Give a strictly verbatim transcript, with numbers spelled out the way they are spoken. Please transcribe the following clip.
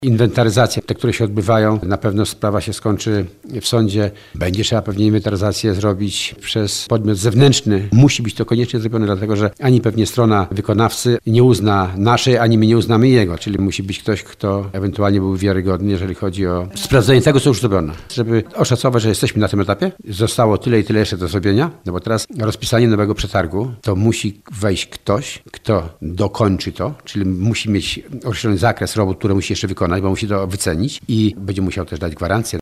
Inwentaryzacje, te, które się odbywają, na pewno sprawa się skończy w sądzie. Będzie trzeba pewnie inwentaryzację zrobić przez podmiot zewnętrzny. Musi być to koniecznie zrobione, dlatego że ani pewnie strona wykonawcy nie uzna naszej, ani my nie uznamy jego. Czyli musi być ktoś, kto ewentualnie był wiarygodny, jeżeli chodzi o sprawdzenie tego, co już zrobiono. Żeby oszacować, że jesteśmy na tym etapie, zostało tyle i tyle jeszcze do zrobienia, no bo teraz rozpisanie nowego przetargu, to musi wejść ktoś, kto dokończy to, czyli musi mieć określony zakres robót, które musi jeszcze wykonać, bo musi to wycenić i będzie musiał też dać gwarancję.